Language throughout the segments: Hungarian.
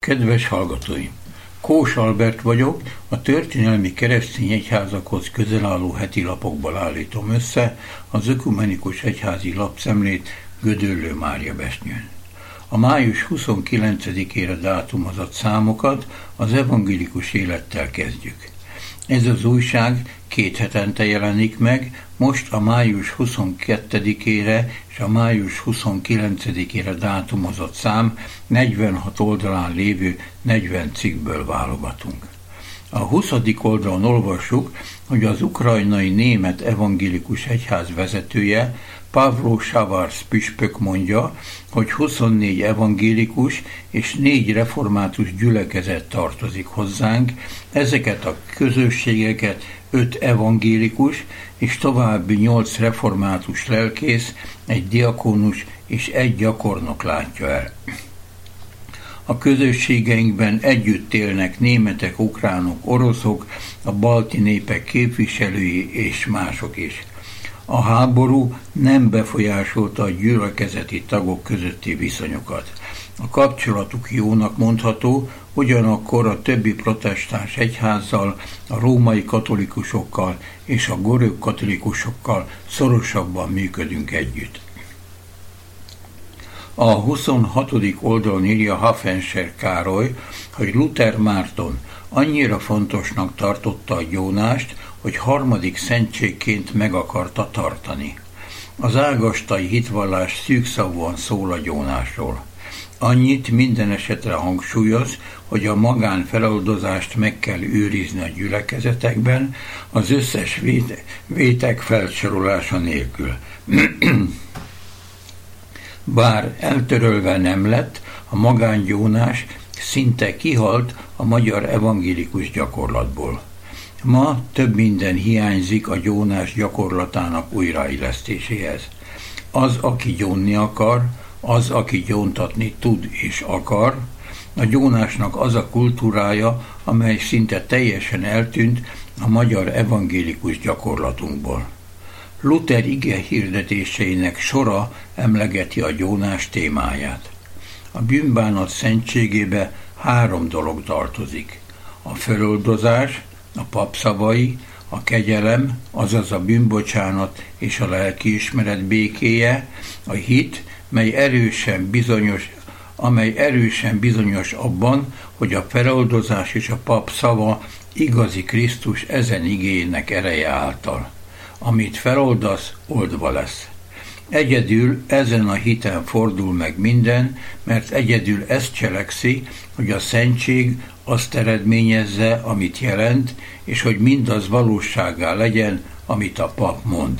Kedves hallgatóim! Kós Albert vagyok, a történelmi keresztény egyházakhoz közel álló heti lapokból állítom össze az Ökumenikus Egyházi Lapszemlét Gödöllő Mária Besnyőn. A május 29-ére dátumozott számokat az evangélikus élettel kezdjük. Ez az újság 2 hetente jelenik meg, most a május 22-ére és a május 29-ére dátumozott szám 46 oldalán lévő 40 cikkből válogatunk. A 20. oldalon olvassuk, hogy az ukrajnai német evangélikus egyház vezetője, Pavlo Savarsz püspök mondja, hogy 24 evangélikus és 4 református gyülekezet tartozik hozzánk, ezeket a közösségeket 5 evangélikus és további 8 református lelkész, egy diakónus és egy gyakornok látja el. A közösségeinkben együtt élnek németek, ukránok, oroszok, a balti népek képviselői és mások is. A háború nem befolyásolta a gyülekezeti tagok közötti viszonyokat. A kapcsolatuk jónak mondható, ugyanakkor a többi protestáns egyházzal, a római katolikusokkal és a görög katolikusokkal szorosabban működünk együtt. A 26. oldalon írja Hafenser Károly, hogy Luther Márton annyira fontosnak tartotta a gyónást, hogy 3. szentségként meg akarta tartani. Az ágastai hitvallás szűkszavúan szól a gyónásról. Annyit minden esetre hangsúlyoz, hogy a magánfeloldozást meg kell őrizni a gyülekezetekben, az összes vétek felsorolása nélkül. Bár eltörölve nem lett, a magángyónás szinte kihalt a magyar evangélikus gyakorlatból. Ma több minden hiányzik a gyónás gyakorlatának újraélesztéséhez. Az, aki gyónni akar, az, aki gyóntatni tud és akar, a gyónásnak az a kultúrája, amely szinte teljesen eltűnt a magyar evangélikus gyakorlatunkból. Luther ige hirdetéseinek sora emlegeti a gyónás témáját. A bűnbánat szentségébe 3 dolog tartozik. A föloldozás, a pap szavai, a kegyelem, azaz a bűnbocsánat és a lelkiismeret békéje, a hit, amely erősen bizonyos abban, hogy a feloldozás és a pap szava igazi Krisztus ezen igének ereje által. Amit feloldasz, oldva lesz. Egyedül ezen a hiten fordul meg minden, mert egyedül ezt cselekszi, hogy a szentség azt eredményezze, amit jelent, és hogy mindaz valósággá legyen, amit a pap mond.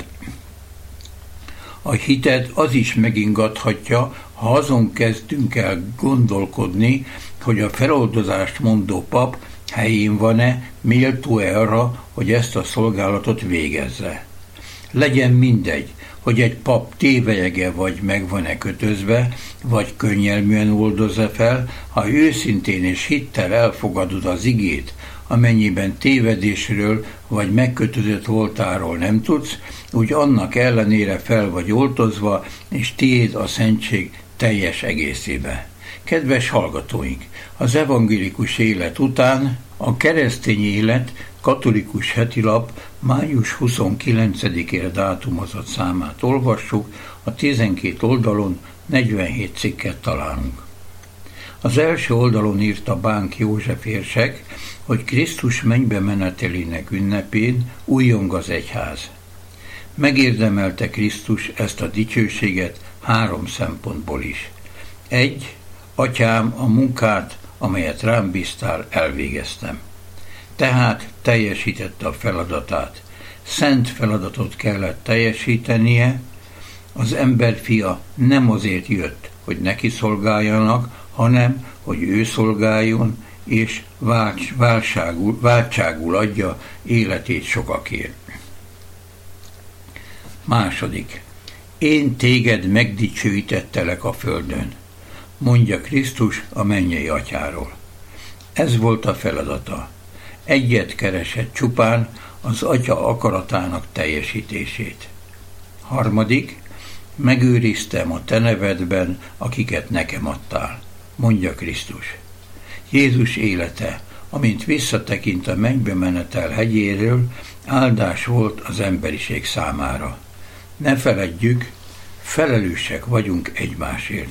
A hitet az is megingathatja, ha azon kezdünk el gondolkodni, hogy a feloldozást mondó pap helyén van-e, méltó-e arra, hogy ezt a szolgálatot végezze. Legyen mindegy, hogy egy pap tévelyege vagy meg van-e kötözve, vagy könnyelműen oldozza fel, ha őszintén és hittel elfogadod az igét, amennyiben tévedésről vagy megkötözött voltáról nem tudsz, úgy annak ellenére fel vagy oltozva, és tiéd a szentség teljes egészébe. Kedves hallgatóink, az evangélikus élet után a keresztény élet katolikus hetilap május 29-ére dátumozott számát olvassuk, a 12 oldalon 47 cikket találunk. Az első oldalon írta Bánk József érsek, hogy Krisztus mennybe menetelének ünnepén újjong az egyház. Megérdemelte Krisztus ezt a dicsőséget 3 szempontból is. 1. Atyám, a munkát, amelyet rám bíztál, elvégeztem. Tehát teljesítette a feladatát. Szent feladatot kellett teljesítenie, az emberfia nem azért jött, hogy neki szolgáljanak, hanem, hogy ő szolgáljon, és váltságul adja életét sokakért. 2. Én téged megdicsőítettelek a földön, mondja Krisztus a mennyei atyáról. Ez volt a feladata. Egyet keresett csupán, az atya akaratának teljesítését. 3. Megőriztem a te nevedben, akiket nekem adtál, mondja Krisztus. Jézus élete, amint visszatekint a mennybe menetel hegyéről, áldás volt az emberiség számára. Ne feledjük, felelősek vagyunk egymásért.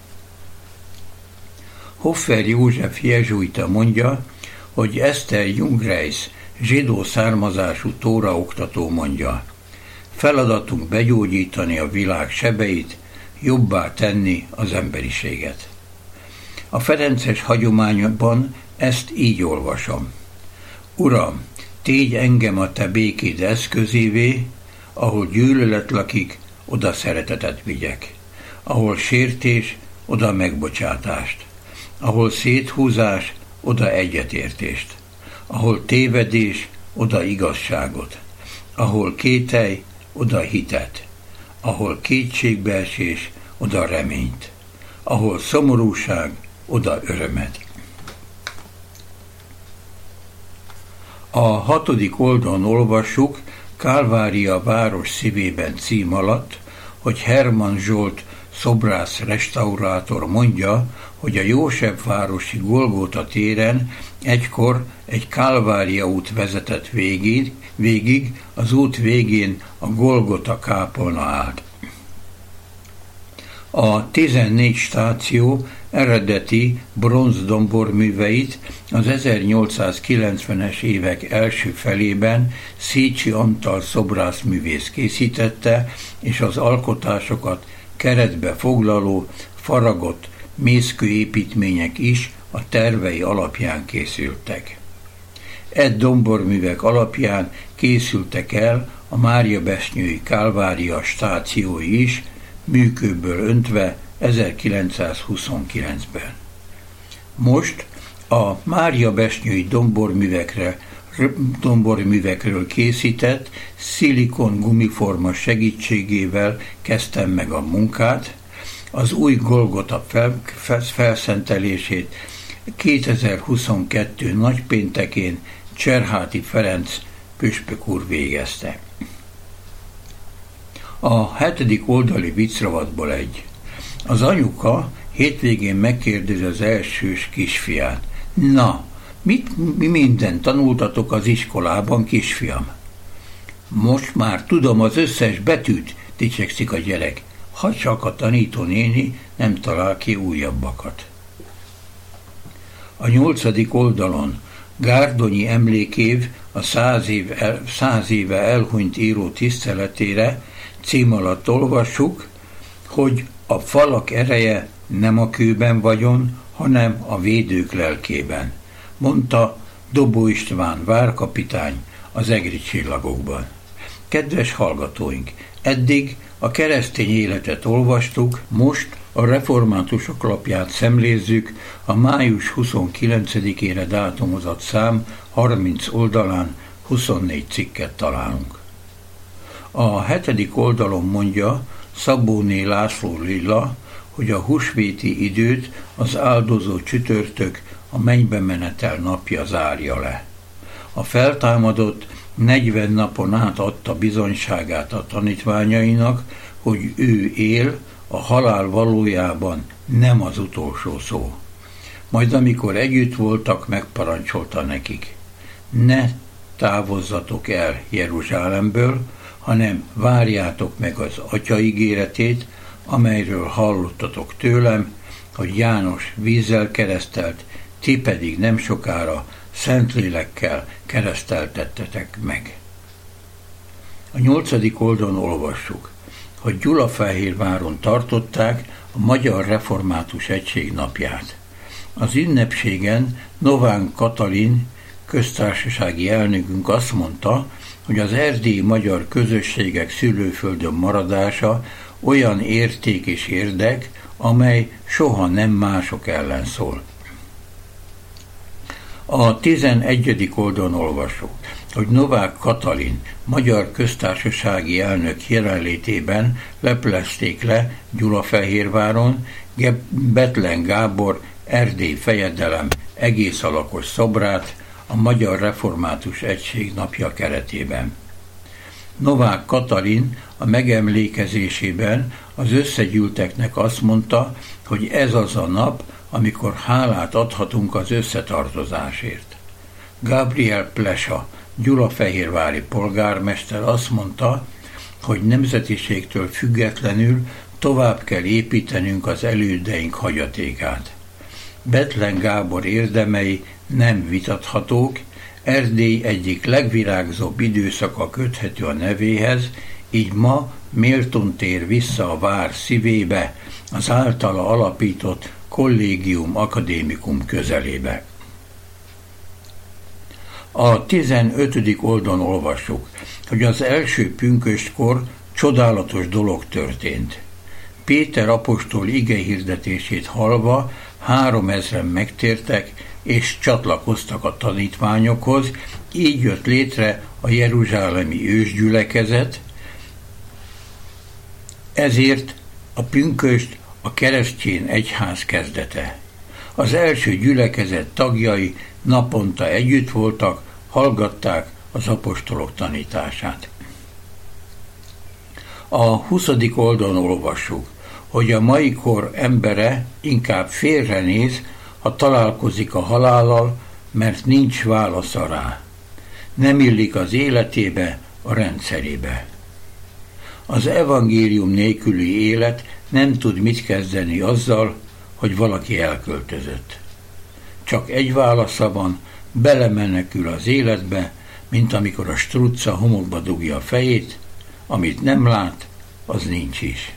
Hoffer József jezsuita mondja, hogy Eszter Jungreis, zsidó származású tóraoktató mondja: feladatunk begyógyítani a világ sebeit, jobbá tenni az emberiséget. A ferences hagyományban ezt így olvasom: Uram, tégy engem a te békéd eszközévé, ahol gyűlölet lakik, oda szeretetet vigyek. Ahol sértés, oda megbocsátást. Ahol széthúzás, oda egyetértést. Ahol tévedés, oda igazságot. Ahol kételj, oda hitet. Ahol kétségbeesés, oda reményt. Ahol szomorúság, oda örömet. A 6. oldalon olvassuk Kálvária város szívében cím alatt, hogy Hermann Zsolt szobrász restaurátor mondja, hogy a Jósefvárosi Golgóta téren egykor egy Kálvária út vezetett végig, az út végén a Golgota kápolna állt. A 14 stáció eredeti bronzdomborműveit az 1890-es évek első felében Szécsi Antal szobrászművész készítette, és az alkotásokat keretbe foglaló, faragott mészkőépítmények is a tervei alapján készültek. Domborművek alapján készültek el a Máriabesnyői Kálvária stációi is, műkőből öntve 1929-ben. Most a Máriabesnyői domborművekről készített szilikon gumiforma segítségével kezdtem meg a munkát. Az új Golgota felszentelését 2022. nagypéntekén Cserháti Ferenc püspök úr végezte. A 7. oldali viccravatból egy. Az anyuka hétvégén megkérdezi az elsős kisfiát: na, mi mindent tanultatok az iskolában, kisfiam? Most már tudom az összes betűt, dicsekszik a gyerek, ha csak a tanítónéni nem talál ki újabbakat. A 8. oldalon Gárdonyi emlékév a 100 éve elhunyt író tiszteletére cím alatt olvassuk, hogy a falak ereje nem a kőben vagyon, hanem a védők lelkében, mondta Dobó István várkapitány az Egri csillagokban. Kedves hallgatóink, eddig a keresztény életet olvastuk, most a reformátusok lapját szemlézzük, a május 29-ére dátumozott szám 30 oldalán 24 cikket találunk. A 7. oldalon mondja Szabóné László Lilla, hogy a húsvéti időt az áldozó csütörtök, a mennybe menetel napja zárja le. A feltámadott 40 napon át adta bizonyságát a tanítványainak, hogy ő él, a halál valójában nem az utolsó szó. Majd amikor együtt voltak, megparancsolta nekik: ne távozzatok el Jeruzsálemből, hanem várjátok meg az Atya ígéretét, amelyről hallottatok tőlem, hogy János vízzel keresztelt, ti pedig nem sokára Szentlélekkel kereszteltettetek meg. A 8. oldalon olvassuk, hogy Gyulafehérváron tartották a Magyar Református Egység napját. Az ünnepségen Novák Katalin köztársasági elnökünk azt mondta, hogy az erdélyi magyar közösségek szülőföldön maradása olyan érték és érdek, amely soha nem mások ellen szól. A 11. oldalon olvasó, hogy Novák Katalin magyar köztársasági elnök jelenlétében leplezték le Gyulafehérváron Bethlen Gábor Erdély fejedelem egész alakos szobrát a Magyar Református Egység napja keretében. Novák Katalin a megemlékezésében az összegyűlteknek azt mondta, hogy ez az a nap, amikor hálát adhatunk az összetartozásért. Gabriel Plesa, gyulafehérvári polgármester azt mondta, hogy nemzetiségtől függetlenül tovább kell építenünk az elődeink hagyatékát. Bethlen Gábor érdemei nem vitathatók, Erdély egyik legvirágzóbb időszaka köthető a nevéhez, így ma méltón tér vissza a vár szívébe, az általa alapított Collegium Academicum közelébe. A 15. oldalon olvassuk, hogy az első pünköstkor csodálatos dolog történt. Péter apostol igehirdetését hallva 3000-en megtértek és csatlakoztak a tanítványokhoz, így jött létre a jeruzsálemi ősgyülekezet, ezért a pünkösd a keresztény egyház kezdete. Az első gyülekezet tagjai naponta együtt voltak, hallgatták az apostolok tanítását. A 20. oldalon olvassuk, hogy a mai kor embere inkább félrenéz, ha találkozik a halállal, mert nincs válasza rá. Nem illik az életébe, a rendszerébe. Az evangélium nélküli élet nem tud mit kezdeni azzal, hogy valaki elköltözött. Csak egy válasza van, belemenekül az életbe, mint amikor a strucca homokba dugja a fejét, amit nem lát, az nincs is.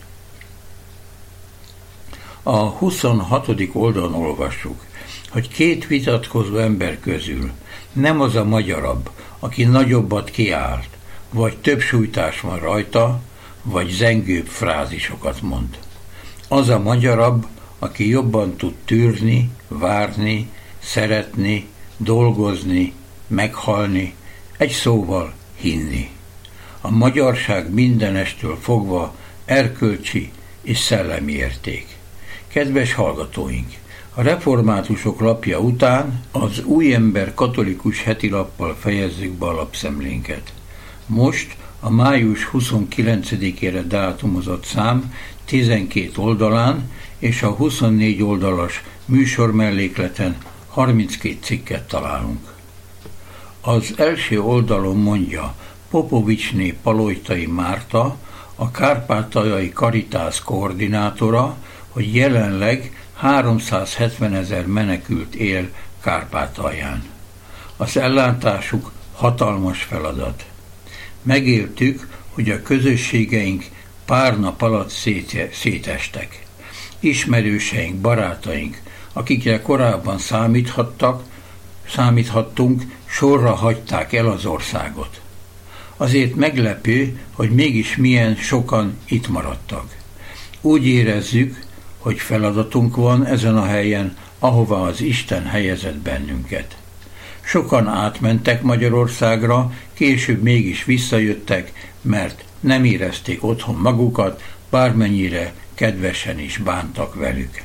A 26. oldalon olvassuk, hogy két vitatkozó ember közül nem az a magyarabb, aki nagyobbat kiállt, vagy több sújtás van rajta, vagy zengőbb frázisokat mond. Az a magyarabb, aki jobban tud tűrni, várni, szeretni, dolgozni, meghalni, egy szóval hinni. A magyarság mindenestől fogva erkölcsi és szellemi érték. Kedves hallgatóink! A reformátusok lapja után az Új Ember katolikus hetilappal fejezzük be a lapszemlénket. Most a május 29-ére dátumozott szám 12 oldalán és a 24 oldalas műsormellékleten 32 cikket találunk. Az első oldalon mondja Popovicsné Palojtai Márta, a kárpátaljai Karitász koordinátora, hogy jelenleg 370 000 menekült él Kárpátalján. Az ellátásuk hatalmas feladat. Megéltük, hogy a közösségeink pár nap alatt szétestek. Ismerőseink, barátaink, akikre korábban számíthattunk, sorra hagyták el az országot. Azért meglepő, hogy mégis milyen sokan itt maradtak. Úgy érezzük, hogy feladatunk van ezen a helyen, ahova az Isten helyezett bennünket. Sokan átmentek Magyarországra, később mégis visszajöttek, mert nem érezték otthon magukat, bármennyire kedvesen is bántak velük.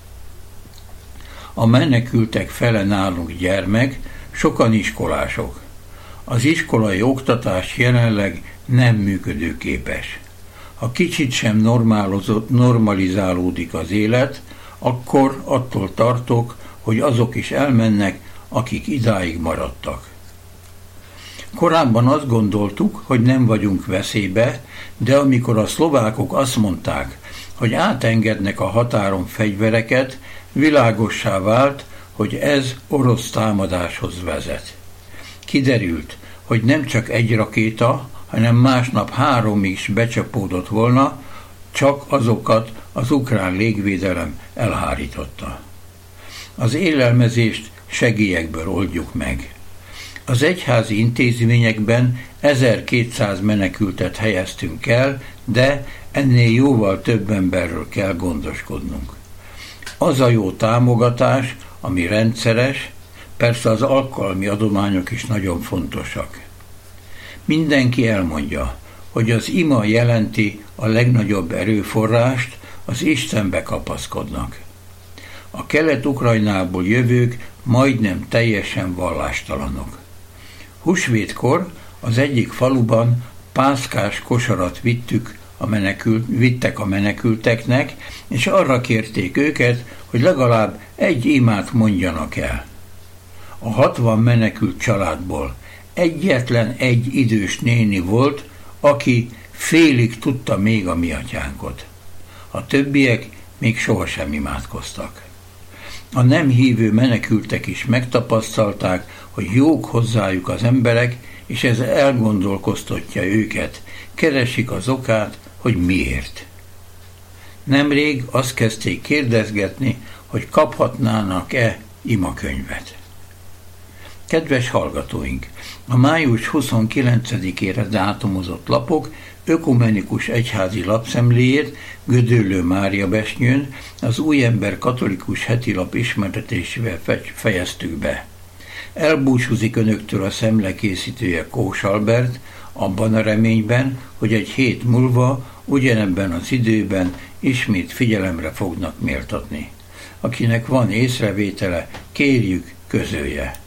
A menekültek fele nálunk gyermek, sokan iskolások. Az iskolai oktatás jelenleg nem működőképes. Ha kicsit sem normalizálódik az élet, akkor attól tartok, hogy azok is elmennek, akik idáig maradtak. Korábban azt gondoltuk, hogy nem vagyunk veszélybe, de amikor a szlovákok azt mondták, hogy átengednek a határon fegyvereket, világossá vált, hogy ez orosz támadáshoz vezet. Kiderült, hogy nem csak egy rakéta, hanem másnap 3 is becsapódott volna, csak azokat az ukrán légvédelem elhárította. Az élelmezést segélyekből oldjuk meg. Az egyházi intézményekben 1200 menekültet helyeztünk el, de ennél jóval több emberről kell gondoskodnunk. Az a jó támogatás, ami rendszeres, persze az alkalmi adományok is nagyon fontosak. Mindenki elmondja, hogy az ima jelenti a legnagyobb erőforrást, az Istenbe kapaszkodnak. A Kelet-Ukrajnából jövők majdnem teljesen vallástalanok. Húsvétkor az egyik faluban pászkás kosarat vittek a menekülteknek, és arra kérték őket, hogy legalább egy imát mondjanak el. A 60 menekült családból egyetlen egy idős néni volt, aki félig tudta még a mi atyánkot. A többiek még sohasem imádkoztak. A nem hívő menekültek is megtapasztalták, hogy jók hozzájuk az emberek, és ez elgondolkoztatja őket, keresik az okát, hogy miért. Nemrég azt kezdték kérdezgetni, hogy kaphatnának-e imakönyvet. Kedves hallgatóink! A május 29-ére dátumozott lapok ökumenikus egyházi lapszemléjét Gödöllő Mária Besnyőn az Újember katolikus hetilap ismertetésével fejeztük be. Elbúcsúzik önöktől a szemle készítője Kós Albert, abban a reményben, hogy egy hét múlva, ugyanebben az időben ismét figyelemre fognak méltatni. Akinek van észrevétele, kérjük, közölje.